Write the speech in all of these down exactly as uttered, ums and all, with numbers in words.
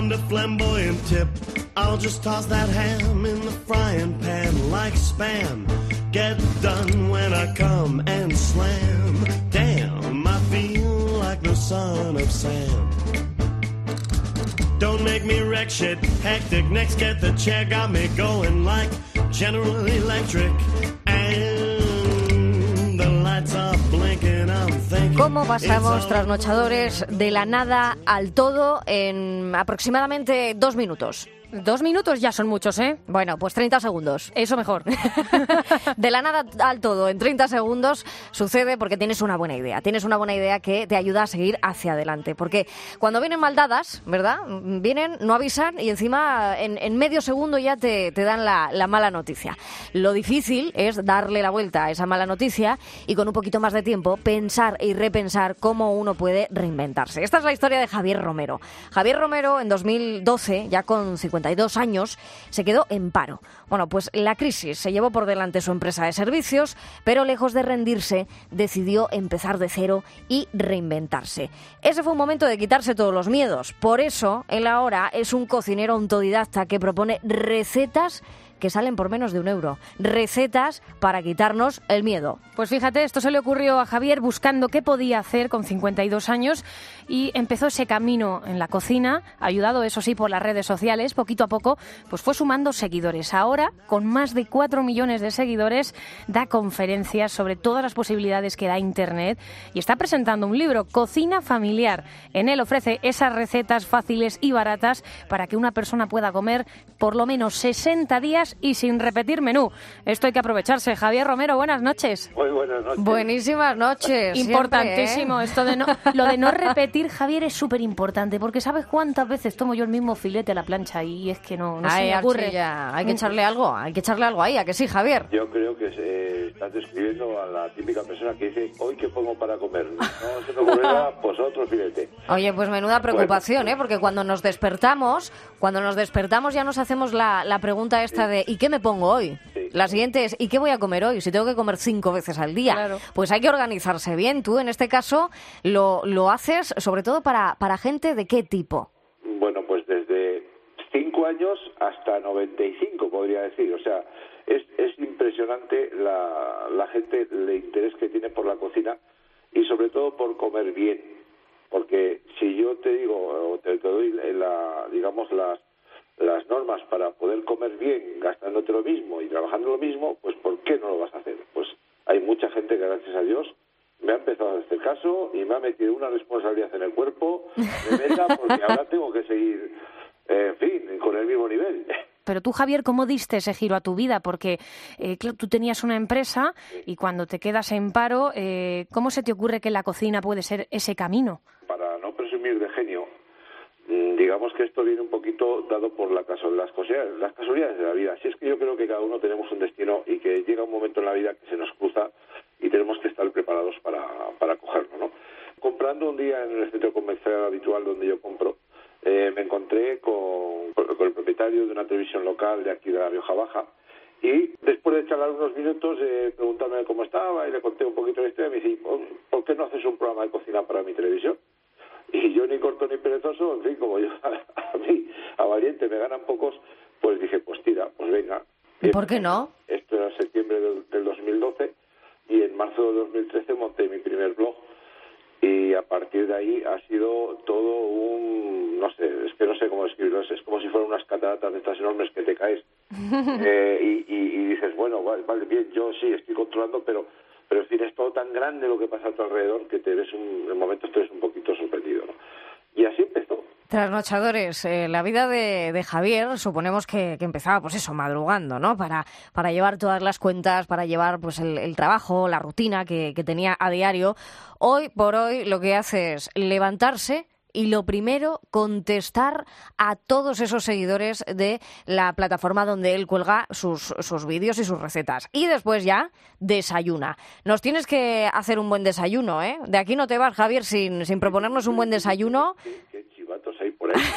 found a flamboyant tip. I'll just toss that ham in the frying pan like Spam. Get done when I come and slam. Damn, I feel like the son of Sam. Don't make me wreck shit, hectic, next get the check. Got me going like General Electric. And the lights are blinking, I'm thinking. ¿Cómo pasamos, trasnochadores, de la nada al todo en aproximadamente dos minutos? Dos minutos ya son muchos, ¿eh? Bueno, pues treinta segundos. Eso mejor. De la nada al todo, en treinta segundos, sucede porque tienes una buena idea. Tienes una buena idea que te ayuda a seguir hacia adelante. Porque cuando vienen mal dadas, ¿verdad? Vienen, no avisan y encima en, en medio segundo ya te, te dan la, la mala noticia. Lo difícil es darle la vuelta a esa mala noticia y con un poquito más de tiempo pensar y repensar cómo uno puede reinventarse. Esta es la historia de Javier Romero. Javier Romero en dos mil doce, ya con cincuenta y dos años, se quedó en paro. Bueno, pues la crisis se llevó por delante su empresa de servicios, pero lejos de rendirse, decidió empezar de cero y reinventarse. Ese fue un momento de quitarse todos los miedos. Por eso, él ahora es un cocinero autodidacta que propone recetas que salen por menos de un euro. Recetas para quitarnos el miedo. Pues fíjate, esto se le ocurrió a Javier buscando qué podía hacer con cincuenta y dos años y empezó ese camino en la cocina, ayudado eso sí por las redes sociales. Poquito a poco pues fue sumando seguidores. Ahora, con más de cuatro millones de seguidores, da conferencias sobre todas las posibilidades que da Internet y está presentando un libro, Cocina Familiar. En él ofrece esas recetas fáciles y baratas para que una persona pueda comer por lo menos sesenta días y sin repetir menú. Esto hay que aprovecharse. Javier Romero, buenas noches. Muy buenas noches. Buenísimas noches. Importantísimo. Siempre, ¿eh? Esto de no, lo de no repetir, Javier, es súper importante, porque ¿sabes cuántas veces tomo yo el mismo filete a la plancha? Y es que no, no Ay, se me ocurre. Archilla, hay que echarle algo, hay que echarle algo ahí, ¿a que sí, Javier? Yo creo que eh, estás describiendo a la típica persona que dice, ¿hoy qué pongo para comer? No se me ocurrirá, pues otro filete. Oye, pues menuda preocupación, bueno, ¿eh? Porque cuando nos despertamos, cuando nos despertamos ya nos hacemos la, la pregunta esta de ¿y qué me pongo hoy? Sí. La siguiente es ¿y qué voy a comer hoy? Si tengo que comer cinco veces al día. Claro. Pues hay que organizarse bien. Tú, en este caso, lo, lo haces sobre todo para, para gente ¿de qué tipo? Bueno, pues desde cinco años hasta noventa y cinco, podría decir. O sea, es, es impresionante la, la gente, el interés que tiene por la cocina y sobre todo por comer bien. Porque si yo te digo, o te, te doy la, digamos, las las normas para poder comer bien gastándote lo mismo y trabajando lo mismo, pues ¿por qué no lo vas a hacer? Pues hay mucha gente que, gracias a Dios, me ha empezado a hacer caso y me ha metido una responsabilidad en el cuerpo tremenda porque ahora tengo que seguir, eh, en fin, con el mismo nivel. Pero tú, Javier, ¿cómo diste ese giro a tu vida? Porque eh, claro, tú tenías una empresa y cuando te quedas en paro, eh, ¿cómo se te ocurre que la cocina puede ser ese camino? Para no presumir de genio, digamos que esto viene un poquito dado por la casu- las, casualidades, las casualidades de la vida. Si es que yo creo que cada uno tenemos un destino y que llega un momento en la vida que se nos cruza y tenemos que estar preparados para, para cogerlo, ¿no? Comprando un día en el centro comercial habitual donde yo compro, eh, me encontré con, con el propietario de una televisión local de aquí de la Rioja Baja y después de charlar unos minutos, eh, preguntarme cómo estaba y le conté un poquito la historia, me dice, ¿por qué no haces un programa de cocina para mi televisión? Y yo ni corto ni perezoso, en fin, como yo a mí, a valiente me ganan pocos, pues dije, pues tira, pues venga. ¿Y por qué no? Esto era en septiembre del, del dos mil doce y en marzo del dos mil trece monté mi primer blog y a partir de ahí ha sido todo un, no sé, es que no sé cómo describirlo, es, es como si fueran unas cataratas de estas enormes que te caes eh, y, y, y dices, bueno, vale, vale, bien, yo sí estoy controlando, pero Pero en fin, es todo tan grande lo que pasa a tu alrededor que te ves un, en momentos te ves un poquito sorprendido, ¿no? Y así empezó. Trasnochadores, eh, la vida de, de Javier, suponemos que, que empezaba, pues eso, madrugando, ¿no? Para, para llevar todas las cuentas, para llevar pues el, el trabajo, la rutina que, que tenía a diario. Hoy por hoy lo que hace es levantarse y lo primero, contestar a todos esos seguidores de la plataforma donde él cuelga sus, sus vídeos y sus recetas. Y después ya desayuna. Nos tienes que hacer un buen desayuno, ¿eh? De aquí no te vas, Javier, sin, sin proponernos un buen desayuno. ¿Qué, qué chivatos hay por ahí?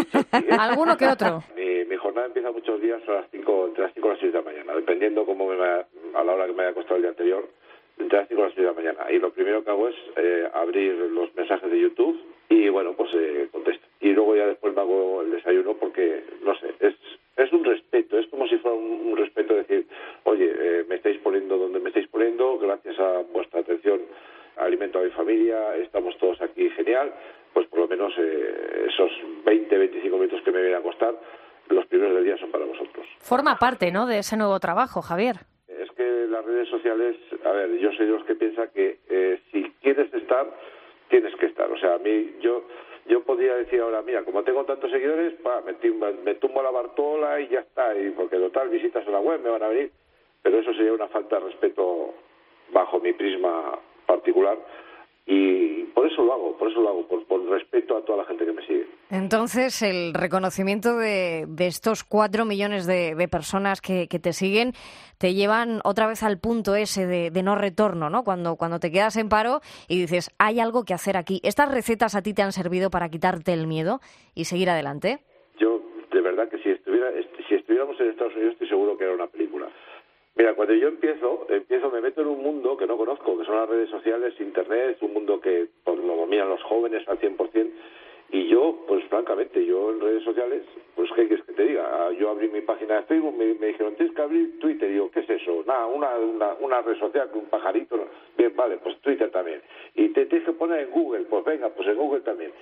¿Alguno que otro? Mi, mi jornada empieza muchos días a las cinco, entre las cinco y las seis de la mañana, dependiendo cómo me va, a la hora que me haya acostado el día anterior, entre las cinco y las seis de la mañana. Y lo primero que hago es eh, abrir los mensajes de YouTube y, bueno, pues eh, contesto. y luego ya después me hago el desayuno porque, no sé, es es un respeto, es como si fuera un, un respeto decir, oye, eh, me estáis poniendo donde me estáis poniendo, gracias a vuestra atención alimento a mi familia, estamos todos aquí, genial, pues por lo menos eh, esos veinte, veinticinco minutos que me vienen a costar, los primeros del día son para vosotros. Forma parte, ¿no?, de ese nuevo trabajo, Javier. Es que las redes sociales, a ver, yo soy de los que piensa que eh, si quieres estar, tienes que estar. O sea, a mí, yo yo podría decir ahora, mira, como tengo tantos seguidores, pa, me, tumbo, me tumbo a la Bartola y ya está, y porque total, visitas a la web, me van a venir, pero eso sería una falta de respeto bajo mi prisma particular. Y por eso lo hago, por eso lo hago, por, por respeto a toda la gente que me sigue. Entonces, el reconocimiento de, de estos cuatro millones de, de personas que, que te siguen te llevan otra vez al punto ese de, de no retorno, ¿no? Cuando, cuando te quedas en paro y dices, hay algo que hacer aquí. ¿Estas recetas a ti te han servido para quitarte el miedo y seguir adelante? Yo, de verdad que si estuviera, si estuviéramos en Estados Unidos, estoy seguro que era una película. Mira, cuando yo empiezo, empiezo, me meto en un mundo que no conozco, que son las redes sociales, Internet, un mundo que pues, lo dominan los jóvenes al cien por ciento, y yo, pues francamente, yo en redes sociales, pues ¿qué quieres que te diga? Yo abrí mi página de Facebook, me, me dijeron, tienes que abrir Twitter, y digo, ¿qué es eso? Nada, una, una, una red social con un pajarito, ¿no? Bien, vale, pues Twitter también. Y te tienes que poner en Google, pues venga, pues en Google también.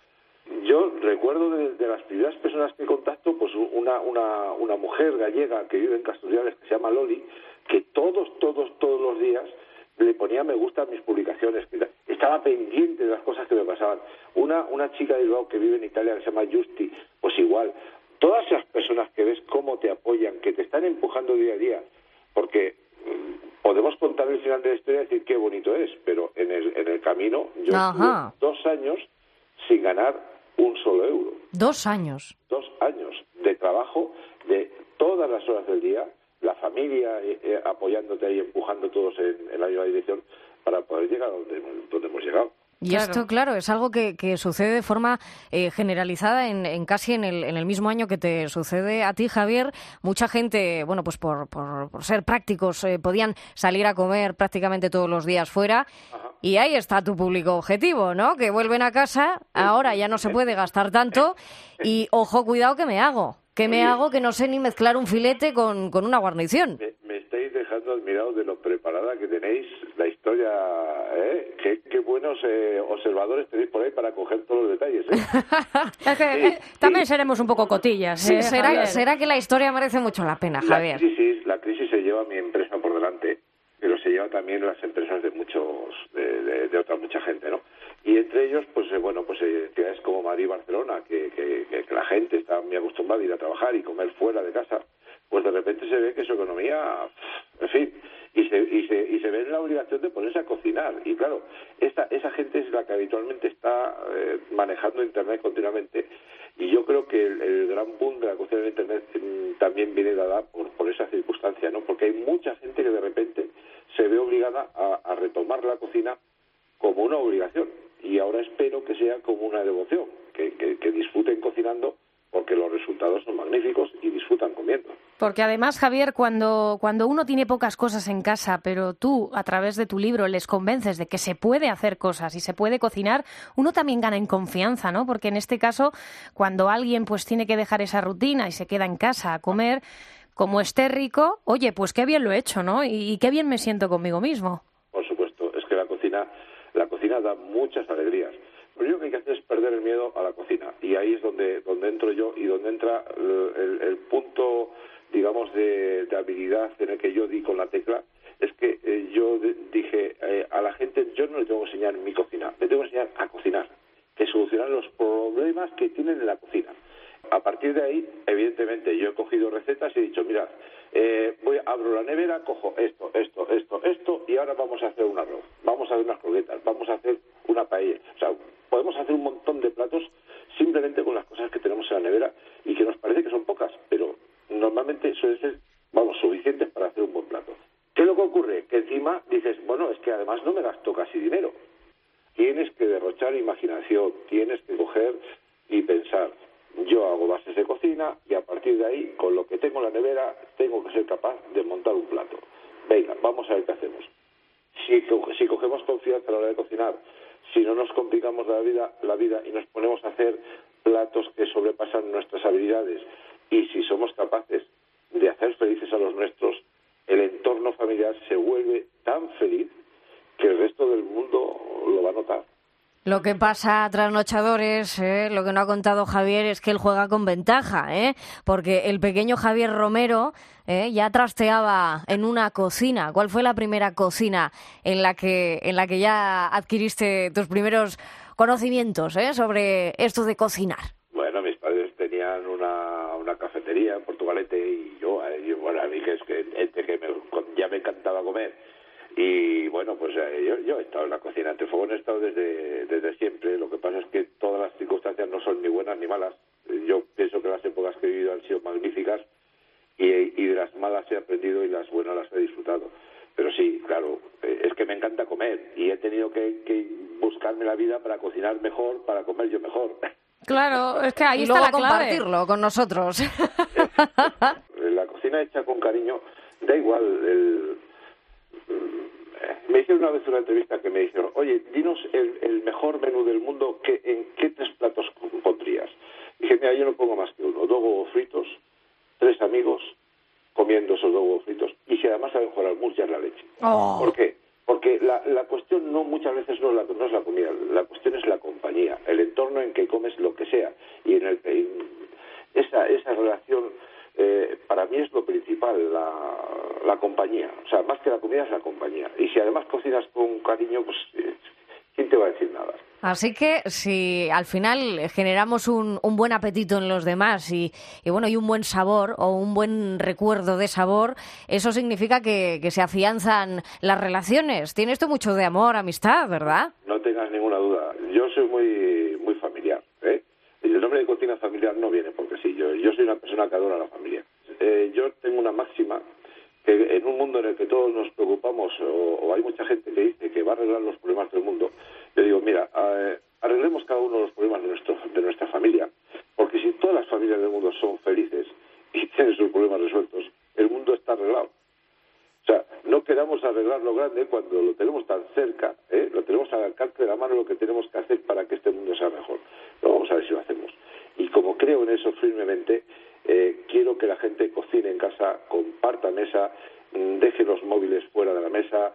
Yo recuerdo de, de las primeras personas que contacto, pues una, una, una mujer gallega que vive en Casturiales, que se llama Loli, que todos, todos, todos los días le ponía me gusta a mis publicaciones, estaba pendiente de las cosas que me pasaban. Una, una chica de Bilbao que vive en Italia que se llama Justi, pues igual. Todas esas personas que ves cómo te apoyan, que te están empujando día a día, porque mmm, podemos contar el final de la historia y decir qué bonito es, pero en el, en el camino yo Ajá. estuve dos años sin ganar un solo euro. Dos años. Dos años de trabajo, de todas las horas del día, la familia eh, eh, apoyándote y empujando todos en, en la misma dirección para poder llegar a donde, donde hemos llegado. Y Claro. esto, claro, es algo que, que sucede de forma eh, generalizada en, en casi en el, en el mismo año que te sucede a ti, Javier. Mucha gente, bueno, pues por, por, por ser prácticos, eh, podían salir a comer prácticamente todos los días fuera. Ajá. Y ahí está tu público objetivo, ¿no? Que vuelven a casa, ahora ya no se puede gastar tanto. Y, ojo, cuidado, que me hago. Que me hago que no sé ni mezclar un filete con, con una guarnición. Me, me estáis dejando admirados de lo preparada que tenéis la historia, ¿eh? Qué, qué buenos eh, observadores tenéis por ahí para coger todos los detalles, ¿eh? Es que, Sí, eh, también sí. seremos un poco cotillas. Sí, ¿eh, será, Javier? será que la historia merece mucho la pena, La Javier. crisis, la crisis se lleva a mi empresa por delante, pero se lleva también las empresas de muchos, de, de, de otra mucha gente, ¿no? Y entre ellos, pues eh, bueno, pues eh, ciudades como Madrid y Barcelona, que, que, que, que la gente está muy acostumbrada a ir a trabajar y comer fuera de casa, pues de repente se ve que su economía, en fin, y se, y se, y se ve en la obligación de ponerse a cocinar. Y claro, esa, esa gente es la que habitualmente está eh, manejando Internet continuamente. Y yo creo que el, el gran boom de la cocina en Internet mm, también viene dada por, por esa circunstancia, ¿no? Porque hay mucha gente que de repente se ve obligada a, a retomar la cocina como una obligación. Y ahora espero que sea como una devoción, que, que, que disfruten cocinando, porque los resultados son magníficos y disfrutan comiendo. Porque además, Javier, cuando, cuando uno tiene pocas cosas en casa, pero tú, a través de tu libro, les convences de que se puede hacer cosas y se puede cocinar, uno también gana en confianza, ¿no? Porque en este caso, cuando alguien pues tiene que dejar esa rutina y se queda en casa a comer, como esté rico, oye, pues qué bien lo he hecho, ¿no? Y, y qué bien me siento conmigo mismo. Por supuesto, es que la cocina, la cocina da muchas alegrías. Lo único que hay que hacer es perder el miedo a la cocina. Y ahí es donde, donde entro yo y donde entra el, el, el punto, digamos, de, de habilidad en el que yo di con la tecla. Es que eh, yo de, dije eh, a la gente, yo no le tengo que enseñar mi cocina, le tengo que enseñar a cocinar, que solucionar los problemas que tienen en la cocina. A partir de ahí, evidentemente, yo he cogido recetas y he dicho, mirad, eh, voy, abro la nevera, cojo esto, esto, esto, esto, y ahora vamos a hacer un arroz, vamos a hacer unas croquetas, vamos a hacer una paella. O sea, podemos hacer un montón de platos simplemente con las cosas que tenemos en la nevera y que nos parece que son pocas, pero normalmente suelen ser, vamos, suficientes para hacer un buen plato. ¿Qué es lo que ocurre? Que encima dices, bueno, es que además no me gasto casi dinero. Tienes que derrochar imaginación, tienes que coger y pensar. Yo hago bases de cocina y a partir de ahí, con lo que tengo en la nevera, tengo que ser capaz de montar un plato. Venga, vamos a ver qué hacemos. Si, si cogemos confianza a la hora de cocinar, si no nos complicamos la vida, la vida y nos ponemos a hacer platos que sobrepasan nuestras habilidades y si somos capaces de hacer felices a los nuestros, el entorno familiar se vuelve tan feliz que el resto del mundo lo va a notar. Lo que pasa, trasnochadores, ¿eh? Lo que no ha contado Javier es que él juega con ventaja, ¿eh? Porque el pequeño Javier Romero ¿eh? ya trasteaba en una cocina. ¿Cuál fue la primera cocina en la que, en la que ya adquiriste tus primeros conocimientos ¿eh? sobre esto de cocinar? Bueno, mis padres tenían una, una cafetería en Portugalete y yo, eh, yo bueno, a mí que es que, que me, ya me encantaba comer. Y bueno, pues eh, yo, yo he estado en la cocina ante fuego, he estado desde, desde siempre. Lo que pasa es que todas las circunstancias no son ni buenas ni malas. Yo pienso que las épocas que he vivido han sido magníficas y, y de las malas he aprendido y las buenas las he disfrutado. Pero sí, claro, eh, es que me encanta comer y he tenido que, que buscarme la vida para cocinar mejor, para comer yo mejor. Claro, es que ahí y está luego la clave. Compartirlo con nosotros. La cocina hecha con cariño, da igual el... Me hicieron una vez una entrevista que me dijeron, oye, dinos el, el mejor menú del mundo, que, ¿en qué tres platos pondrías? Dije, mira, yo no pongo más que uno, dos huevos fritos, tres amigos comiendo esos dos huevos fritos, y si además saben jugar al mus, ya es la leche. Oh. ¿Por qué? Porque la, la cuestión no muchas veces no es, la, no es la comida, la cuestión es la compañía, el entorno en que comes lo que sea, y en el en esa, esa relación... Eh, para mí es lo principal, la, la compañía. O sea, más que la comida es la compañía. Y si además cocinas con cariño, pues eh, ¿quién te va a decir nada? Así que si al final generamos un, un buen apetito en los demás y, y bueno y un buen sabor o un buen recuerdo de sabor, eso significa que, que se afianzan las relaciones. Tiene esto mucho de amor, amistad, ¿verdad? No tengas ninguna duda. Yo soy muy, muy familiar, ¿eh? El nombre de cocina familiar no viene porque sí, yo, yo soy una persona que adora a la familia. Eh, yo tengo una máxima que en un mundo en el que todos nos preocupamos o, o hay mucha gente que dice que va a arreglar los problemas del mundo, yo digo, mira, eh, arreglemos cada uno de los problemas de, nuestro, de nuestra familia, porque si todas las familias del mundo son felices y tienen sus problemas resueltos, el mundo está arreglado. O sea, no queramos arreglar lo grande cuando lo tenemos tan cerca, ¿eh? Lo tenemos al alcance de la mano lo que tenemos que hacer para que este mundo sea mejor. Pero vamos a ver si lo hacemos. Y como creo en eso firmemente, eh, quiero que la gente cocine en casa, comparta mesa, deje los móviles fuera de la mesa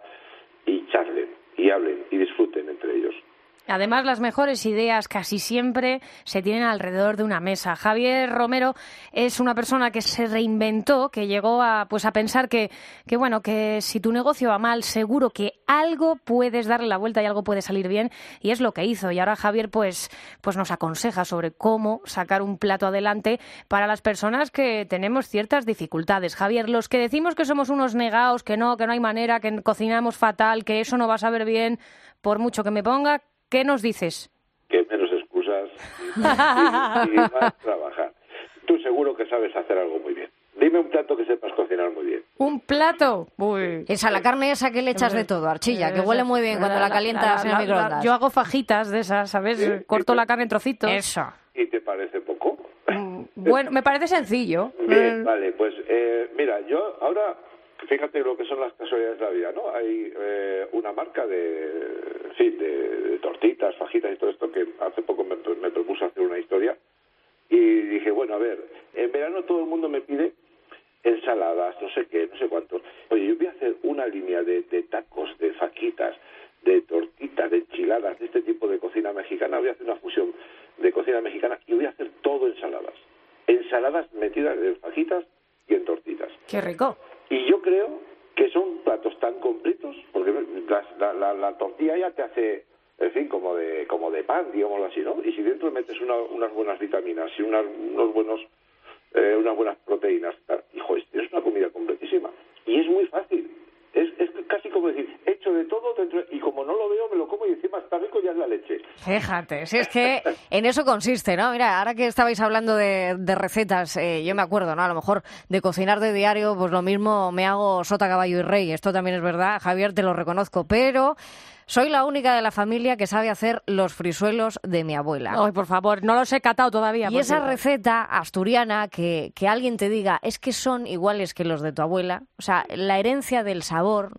y charlen, y hablen, y disfruten entre ellos. Además, las mejores ideas casi siempre se tienen alrededor de una mesa. Javier Romero es una persona que se reinventó, que llegó a pues a pensar que, que bueno, que si tu negocio va mal, seguro que algo puedes darle la vuelta y algo puede salir bien, y es lo que hizo. Y ahora Javier pues, pues nos aconseja sobre cómo sacar un plato adelante para las personas que tenemos ciertas dificultades. Javier, los que decimos que somos unos negaos, que no, que no hay manera, que cocinamos fatal, que eso no va a saber bien, por mucho que me ponga, ¿qué nos dices? Que menos excusas y, y, y más trabajar. Tú seguro que sabes hacer algo muy bien. Dime un plato que sepas cocinar muy bien. ¿Un plato? Uy. Esa, la carne esa que le echas de todo, Archilla, que huele muy bien cuando la, la calientas la, la, en el microondas. Yo hago fajitas de esas, ¿sabes? ¿Eh? Corto la carne en trocitos. Eso. ¿Y te parece poco? Bueno, me parece sencillo. Bien, vale, pues eh, mira, yo ahora... Fíjate lo que son las casualidades de la vida, ¿no? Hay eh, una marca de, en fin, de, de tortitas, fajitas y todo esto que hace poco me, me propuso hacer una historia y dije, bueno, a ver, en verano todo el mundo me pide ensaladas, no sé qué, no sé cuántos. Oye, yo voy a hacer una línea de, de tacos, de fajitas, de tortitas, de enchiladas, de este tipo de cocina mexicana. Voy a hacer una fusión de cocina mexicana y voy a hacer todo ensaladas. Ensaladas metidas en fajitas y en tortitas. ¡Qué rico! Y yo creo que son platos tan completos, porque la, la, la, la tortilla ya te hace, en fin, como de como de pan, digámoslo así, ¿no? Y si dentro metes una, unas buenas vitaminas y unas, unos buenos, eh, unas buenas proteínas, hijo, es una comida completísima. Y es muy fácil. Es, es casi como decir, hecho de todo dentro, y como no lo veo, me lo como y encima está rico, ya es la leche. Fíjate, si es que en eso consiste, ¿no? Mira, ahora que estabais hablando de, de recetas, eh, yo me acuerdo, ¿no? A lo mejor de cocinar de diario, pues lo mismo me hago sota, caballo y rey. Esto también es verdad, Javier, te lo reconozco, pero soy la única de la familia que sabe hacer los frisuelos de mi abuela. Ay, por favor, no los he catado todavía. Y esa receta asturiana, que, que alguien te diga, es que son iguales que los de tu abuela, o sea, la herencia del sabor, ¿no?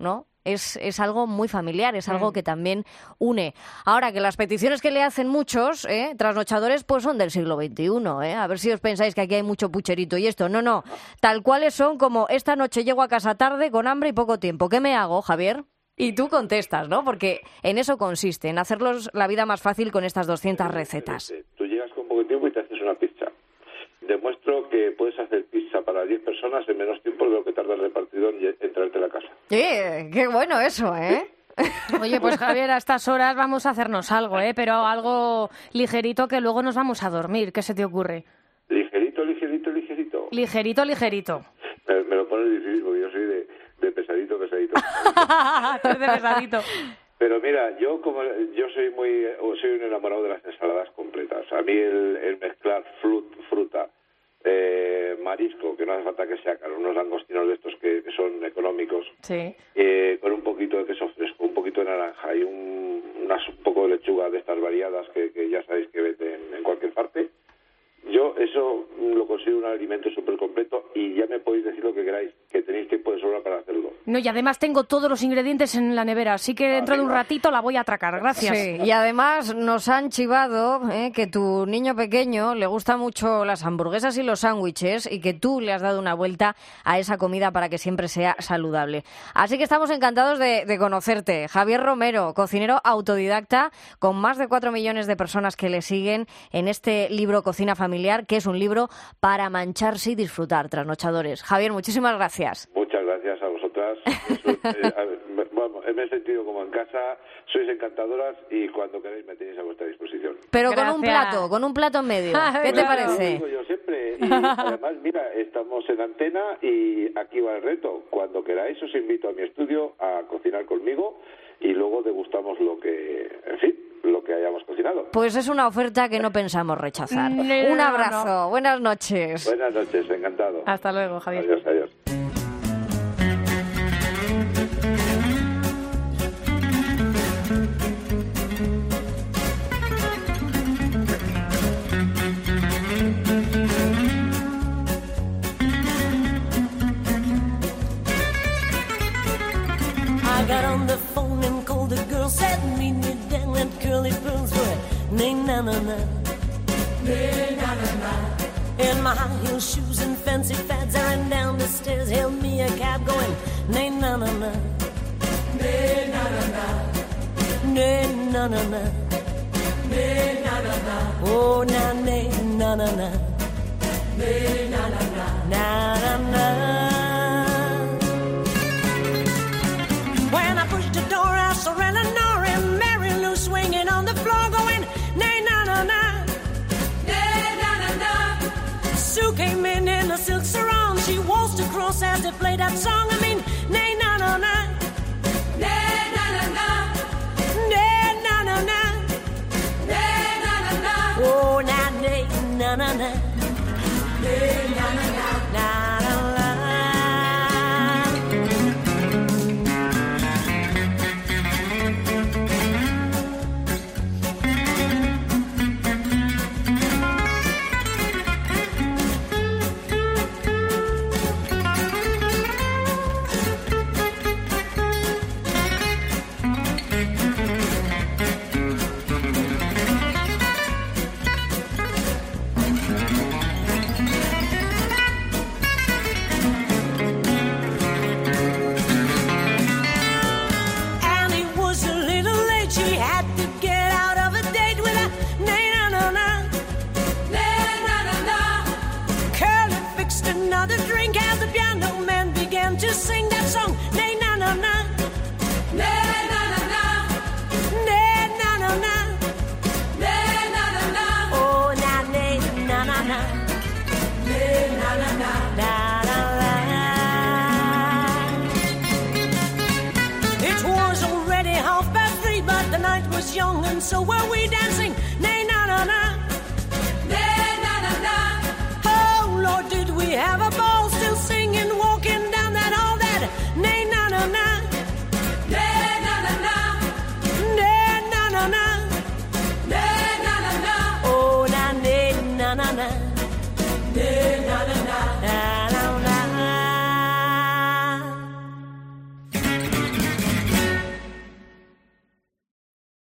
es, es algo muy familiar, es algo que también une. Ahora, que las peticiones que le hacen muchos ¿eh? trasnochadores pues son del siglo veintiuno, ¿eh? A ver si os pensáis que aquí hay mucho pucherito y esto. No, no, tal cuales son como esta noche llego a casa tarde con hambre y poco tiempo. ¿Qué me hago, Javier? Y tú contestas, ¿no? Porque en eso consiste, en hacerlos la vida más fácil con estas doscientas recetas. Tú llegas con poco tiempo y te haces una pizza. Demuestro que puedes hacer pizza para diez personas en menos tiempo de lo que tarda el repartidor en traerte a la casa. ¡Eh! ¡Qué bueno eso, eh! Oye, pues Javier, a estas horas vamos a hacernos algo, ¿eh? Pero algo ligerito que luego nos vamos a dormir. ¿Qué se te ocurre? Ligerito, ligerito, ligerito. Ligerito, ligerito. Me, me lo pones difícil porque yo soy de, de pesadito, pesadito. Tú eres de pesadito. Pero mira, yo como yo soy muy soy un enamorado de las ensaladas completas. A mí el, el mezclar frut, fruta, eh, marisco, que no hace falta que sea caro, unos langostinos de estos que, que son económicos, sí. eh, con un poquito de queso fresco, un poquito de naranja y un, unas, un poco de lechuga de estas variadas que, que ya sabéis que venden en cualquier parte. Yo eso lo considero un alimento súper completo y ya me podéis decir lo que queráis, que tenéis tiempo de sobra para hacerlo. No, y además tengo todos los ingredientes en la nevera, así que dentro ah, de un ratito la voy a atracar. Gracias. Sí, y además nos han chivado eh, que tu niño pequeño le gusta mucho las hamburguesas y los sándwiches y que tú le has dado una vuelta a esa comida para que siempre sea saludable. Así que estamos encantados de, de conocerte. Javier Romero, cocinero autodidacta, con más de cuatro millones de personas que le siguen en este libro Cocina Familiar, que es un libro para mancharse y disfrutar, trasnochadores. Javier, muchísimas gracias. Muchas gracias a vosotras. eh, a ver, bueno, me he sentido como en casa, sois encantadoras y cuando queráis me tenéis a vuestra disposición. Pero gracias. Con un plato, con un plato en medio. ¿Qué te parece? Lo digo yo siempre. Y además, mira, estamos en antena y aquí va el reto. Cuando queráis os invito a mi estudio a cocinar conmigo y luego degustamos lo que, en fin, lo que hayamos cocinado. Pues es una oferta que no pensamos rechazar. No, un abrazo, no. Buenas noches. Buenas noches, encantado. Hasta luego, Javier. Adiós, adiós. I got on the phone and called the girl, said meet me down at Curly Pearl's for nay na na na, nay na na na. In my high heel shoes and fancy fads, I ran down the stairs, hailed me a cab going nay na na na, nay na na na, nay na na na, nay na na na. Oh na nay na na na, nay na na na, na na na. When I pushed the door, I saw Eleanor and Mary Lou swinging on the floor, going nay na na na, nay na na na. Sue came in in a silk sarong, she waltzed across as they played that song. I mean, nay na na na, nay na na na, nay na na na, nay na na na. Oh na nay na na na, nay na na na, na na na. Sing that song, nay na na na, nay na na na, nay na na na, nay na na na. Oh na nay na na na, nay na na na, na na na. It was already half past three, but the night was young, and so were we down.